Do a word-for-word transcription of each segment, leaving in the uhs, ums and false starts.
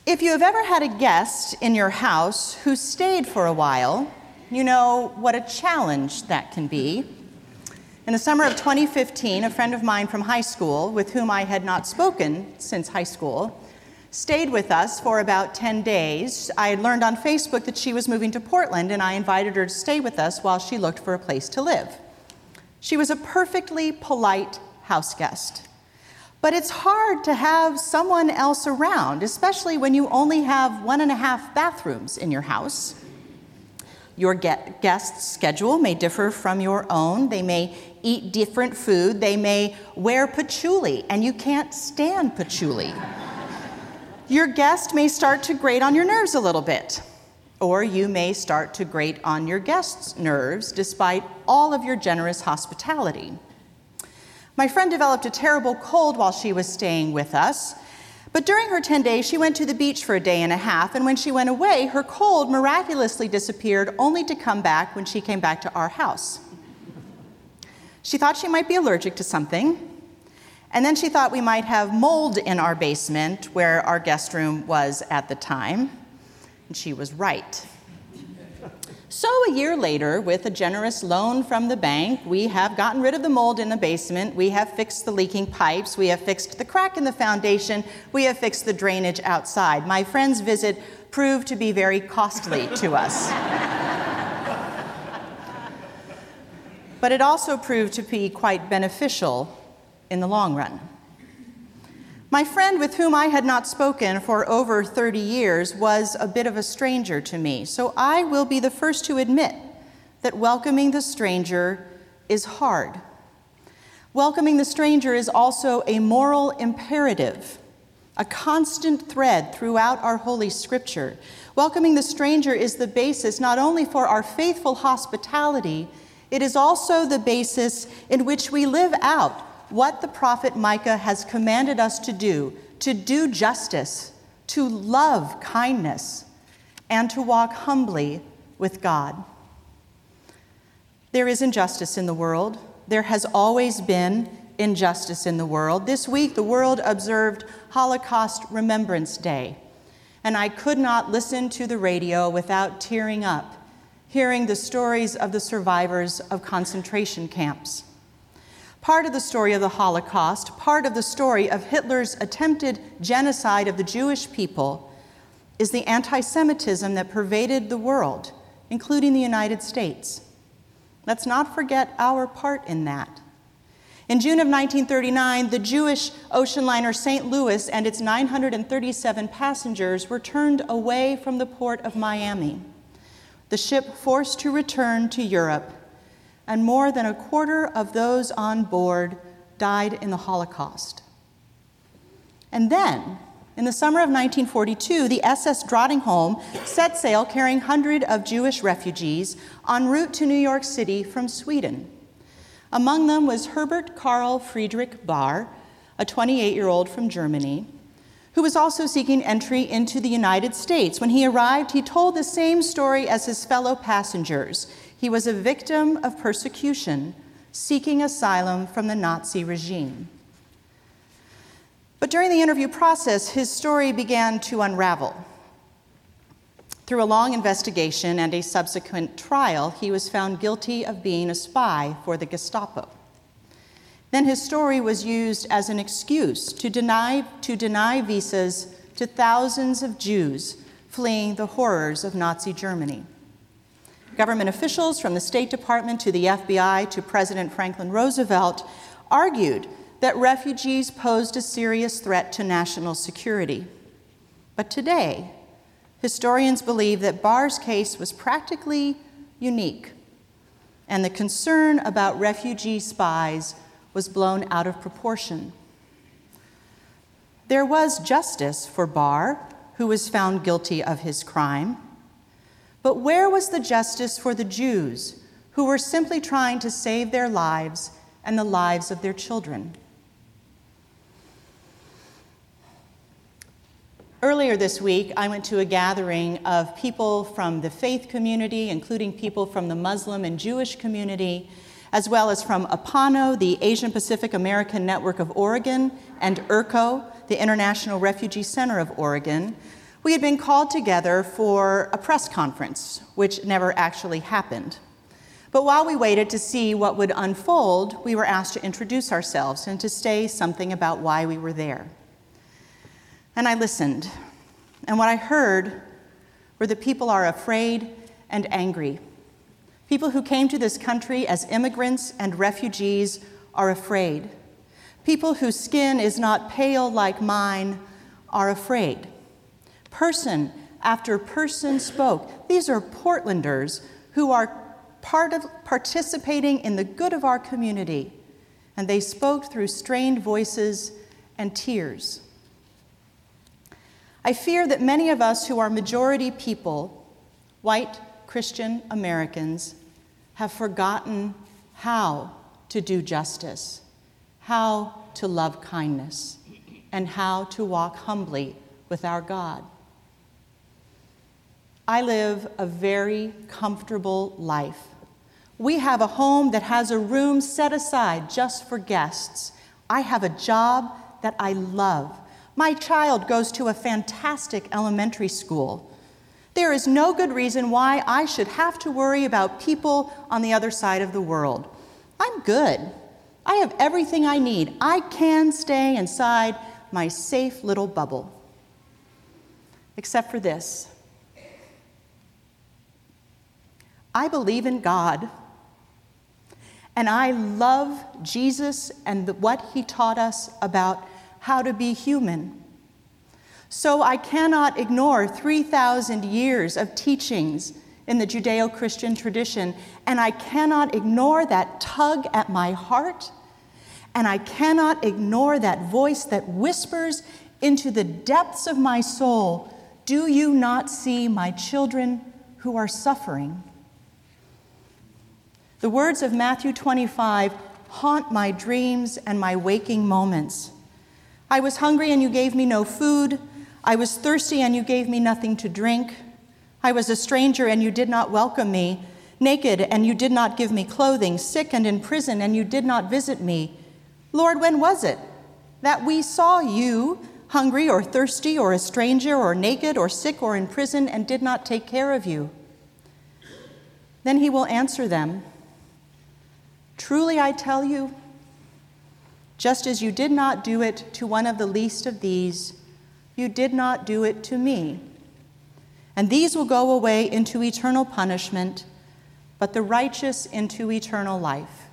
If you have ever had a guest in your house who stayed for a while, you know what a challenge that can be. In the summer of twenty fifteen, a friend of mine from high school, with whom I had not spoken since high school, stayed with us for about ten days. I had learned on Facebook that she was moving to Portland, and I invited her to stay with us while she looked for a place to live. She was a perfectly polite house guest. But it's hard to have someone else around, especially when you only have one and a half bathrooms in your house. Your guest's schedule may differ from your own. They may eat different food. They may wear patchouli, and you can't stand patchouli. Your guest may start to grate on your nerves a little bit, or you may start to grate on your guest's nerves despite all of your generous hospitality. My friend developed a terrible cold while she was staying with us, but during her ten days, she went to the beach for a day and a half, and when she went away, her cold miraculously disappeared, only to come back when she came back to our house. She thought she might be allergic to something, and then she thought we might have mold in our basement, where our guest room was at the time, and she was right. So a year later, with a generous loan from the bank, we have gotten rid of the mold in the basement, we have fixed the leaking pipes, we have fixed the crack in the foundation, we have fixed the drainage outside. My friend's visit proved to be very costly to us. But it also proved to be quite beneficial in the long run. My friend, with whom I had not spoken for over thirty years, was a bit of a stranger to me, so I will be the first to admit that welcoming the stranger is hard. Welcoming the stranger is also a moral imperative, a constant thread throughout our Holy Scripture. Welcoming the stranger is the basis not only for our faithful hospitality, it is also the basis in which we live out what the prophet Micah has commanded us to do, to do justice, to love kindness, and to walk humbly with God. There is injustice in the world. There has always been injustice in the world. This week, the world observed Holocaust Remembrance Day, and I could not listen to the radio without tearing up, hearing the stories of the survivors of concentration camps. Part of the story of the Holocaust, part of the story of Hitler's attempted genocide of the Jewish people, is the anti-Semitism that pervaded the world, including the United States. Let's not forget our part in that. In June of nineteen thirty-nine, the Jewish ocean liner Saint Louis and its nine hundred thirty-seven passengers were turned away from the port of Miami. The ship forced to return to Europe, and more than a quarter of those on board died in the Holocaust. And then, in the summer of nineteen forty-two, the S S Drottningholm set sail carrying hundreds of Jewish refugees en route to New York City from Sweden. Among them was Herbert Karl Friedrich Bahr, a twenty-eight-year-old from Germany, who was also seeking entry into the United States. When he arrived, he told the same story as his fellow passengers. He was a victim of persecution, seeking asylum from the Nazi regime. But during the interview process, his story began to unravel. Through a long investigation and a subsequent trial, he was found guilty of being a spy for the Gestapo. Then his story was used as an excuse to deny, to deny visas to thousands of Jews fleeing the horrors of Nazi Germany. Government officials, from the State Department to the F B I to President Franklin Roosevelt, argued that refugees posed a serious threat to national security. But today, historians believe that Bahr's case was practically unique, and the concern about refugee spies was blown out of proportion. There was justice for Bahr, who was found guilty of his crime. But where was the justice for the Jews who were simply trying to save their lives and the lives of their children? Earlier this week, I went to a gathering of people from the faith community, including people from the Muslim and Jewish community, as well as from APANO, the Asian Pacific American Network of Oregon, and IRCO, the International Refugee Center of Oregon, We had been called together for a press conference, which never actually happened. But while we waited to see what would unfold, we were asked to introduce ourselves and to say something about why we were there. And I listened, and what I heard were that people are afraid and angry. People who came to this country as immigrants and refugees are afraid. People whose skin is not pale like mine are afraid. Person after person spoke. These are Portlanders who are part of participating in the good of our community, and they spoke through strained voices and tears. I fear that many of us who are majority people, white Christian Americans, have forgotten how to do justice, how to love kindness, and how to walk humbly with our God. I live a very comfortable life. We have a home that has a room set aside just for guests. I have a job that I love. My child goes to a fantastic elementary school. There is no good reason why I should have to worry about people on the other side of the world. I'm good. I have everything I need. I can stay inside my safe little bubble. Except for this. I believe in God, and I love Jesus and the, what he taught us about how to be human. So I cannot ignore three thousand years of teachings in the Judeo-Christian tradition, and I cannot ignore that tug at my heart, and I cannot ignore that voice that whispers into the depths of my soul, "Do you not see my children who are suffering?" The words of Matthew twenty-five haunt my dreams and my waking moments. I was hungry and you gave me no food. I was thirsty and you gave me nothing to drink. I was a stranger and you did not welcome me, naked and you did not give me clothing, sick and in prison and you did not visit me. Lord, when was it that we saw you hungry or thirsty or a stranger or naked or sick or in prison and did not take care of you? Then he will answer them, "Truly I tell you, just as you did not do it to one of the least of these, you did not do it to me. And these will go away into eternal punishment, but the righteous into eternal life."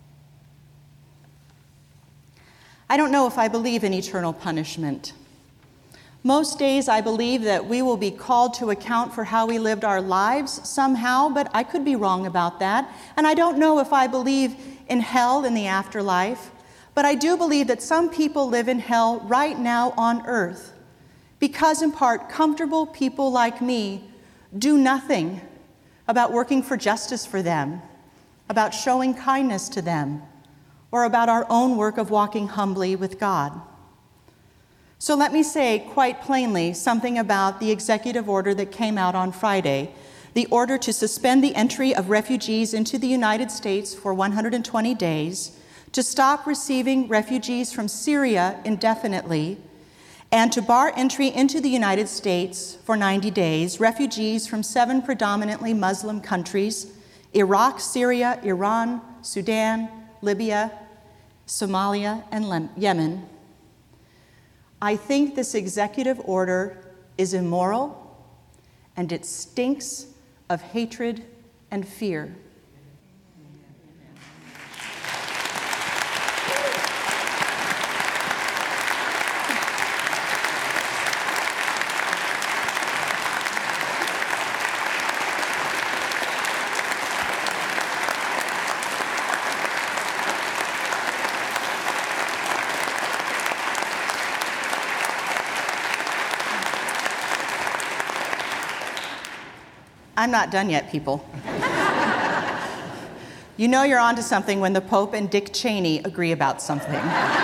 I don't know if I believe in eternal punishment. Most days I believe that we will be called to account for how we lived our lives somehow, but I could be wrong about that. And I don't know if I believe in hell in the afterlife, but I do believe that some people live in hell right now on earth because, in part, comfortable people like me do nothing about working for justice for them, about showing kindness to them, or about our own work of walking humbly with God. So let me say quite plainly something about the executive order that came out on Friday, the order to suspend the entry of refugees into the United States for one hundred twenty days, to stop receiving refugees from Syria indefinitely, and to bar entry into the United States for ninety days, refugees from seven predominantly Muslim countries, Iraq, Syria, Iran, Sudan, Libya, Somalia, and Yemen. I think this executive order is immoral, and it stinks of hatred and fear. I'm not done yet, people. You know you're onto something when the Pope and Dick Cheney agree about something.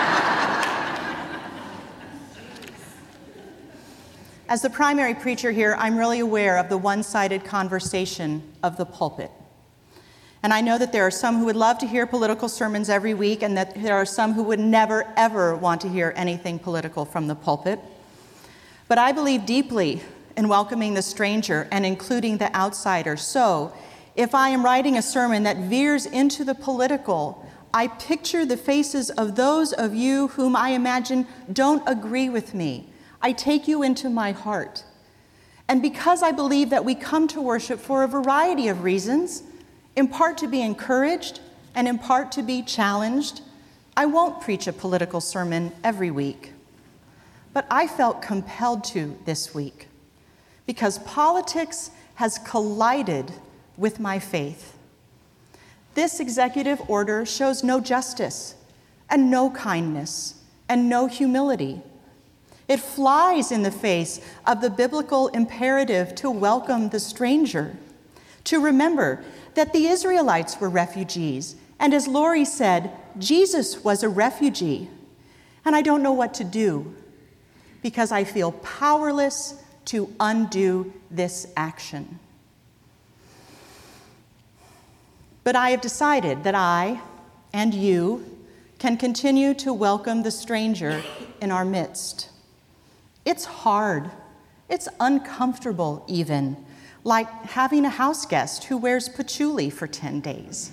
As the primary preacher here, I'm really aware of the one-sided conversation of the pulpit. And I know that there are some who would love to hear political sermons every week, and that there are some who would never, ever want to hear anything political from the pulpit. But I believe deeply in welcoming the stranger and including the outsider. So, if I am writing a sermon that veers into the political, I picture the faces of those of you whom I imagine don't agree with me. I take you into my heart. And because I believe that we come to worship for a variety of reasons, in part to be encouraged and in part to be challenged, I won't preach a political sermon every week. But I felt compelled to this week because politics has collided with my faith. This executive order shows no justice and no kindness and no humility. It flies in the face of the biblical imperative to welcome the stranger, to remember that the Israelites were refugees, and as Lori said, Jesus was a refugee. And I don't know what to do because I feel powerless to undo this action. But I have decided that I and you can continue to welcome the stranger in our midst. It's hard. It's uncomfortable even, like having a house guest who wears patchouli for ten days.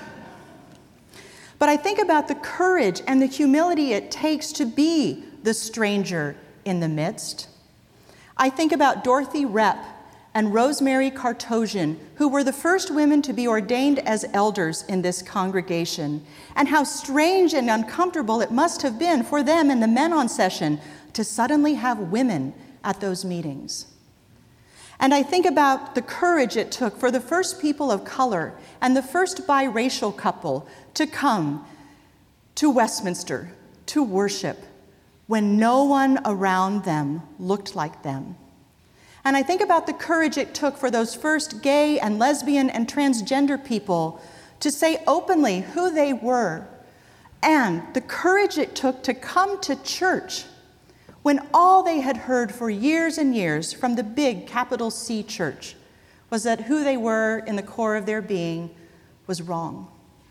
But I think about the courage and the humility it takes to be the stranger in the midst. I think about Dorothy Repp and Rosemary Cartosian, who were the first women to be ordained as elders in this congregation, and how strange and uncomfortable it must have been for them and the men on session to suddenly have women at those meetings. And I think about the courage it took for the first people of color and the first biracial couple to come to Westminster to worship when no one around them looked like them. And I think about the courage it took for those first gay and lesbian and transgender people to say openly who they were, and the courage it took to come to church when all they had heard for years and years from the big capital C church was that who they were in the core of their being was wrong.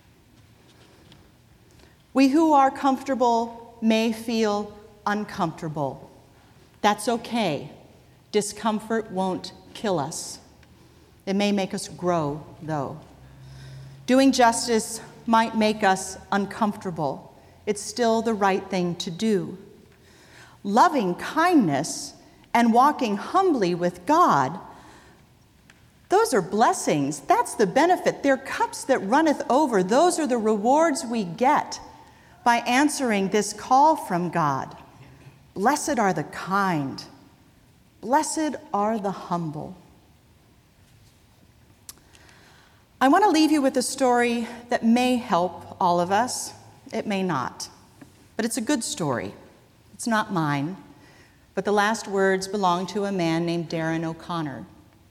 We who are comfortable may feel uncomfortable. That's okay. Discomfort won't kill us. It may make us grow, though. Doing justice might make us uncomfortable. It's still the right thing to do. Loving kindness and walking humbly with God, those are blessings. That's the benefit. They're cups that runneth over. Those are the rewards we get by answering this call from God. Blessed are the kind. Blessed are the humble. I want to leave you with a story that may help all of us. It may not, but it's a good story. It's not mine, but the last words belong to a man named Darren O'Connor.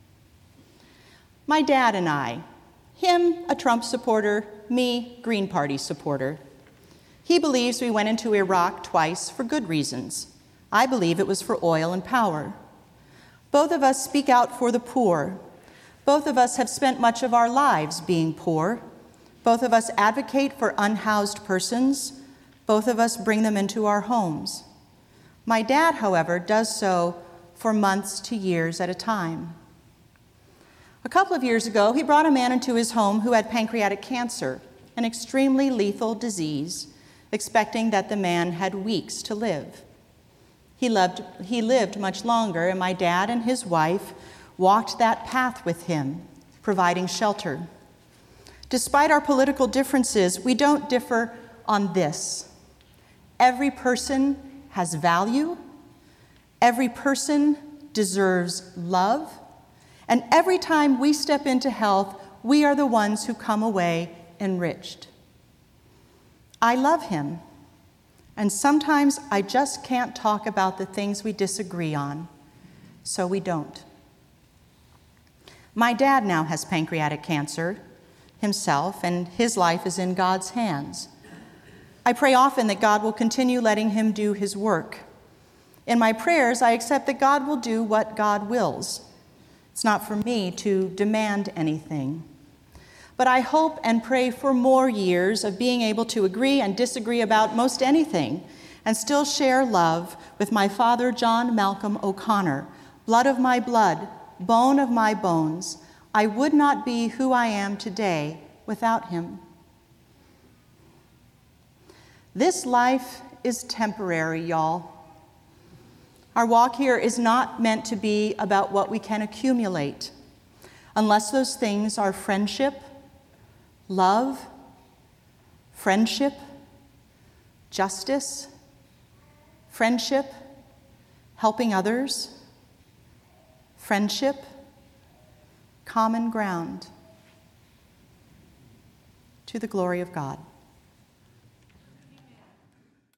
My dad and I, him a Trump supporter, me Green Party supporter. He believes we went into Iraq twice for good reasons. I believe it was for oil and power. Both of us speak out for the poor. Both of us have spent much of our lives being poor. Both of us advocate for unhoused persons. Both of us bring them into our homes. My dad, however, does so for months to years at a time. A couple of years ago, he brought a man into his home who had pancreatic cancer, an extremely lethal disease, expecting that the man had weeks to live. He lived, he lived much longer, and my dad and his wife walked that path with him, providing shelter. Despite our political differences, we don't differ on this. Every person has value, every person deserves love, and every time we step into health, we are the ones who come away enriched. I love him, and sometimes I just can't talk about the things we disagree on, so we don't. My dad now has pancreatic cancer himself, and his life is in God's hands. I pray often that God will continue letting him do his work. In my prayers, I accept that God will do what God wills. It's not for me to demand anything. But I hope and pray for more years of being able to agree and disagree about most anything and still share love with my father, John Malcolm O'Connor, blood of my blood, bone of my bones. I would not be who I am today without him. This life is temporary, y'all. Our walk here is not meant to be about what we can accumulate, unless those things are friendship, love, friendship, justice, friendship, helping others, friendship, common ground, to the glory of God.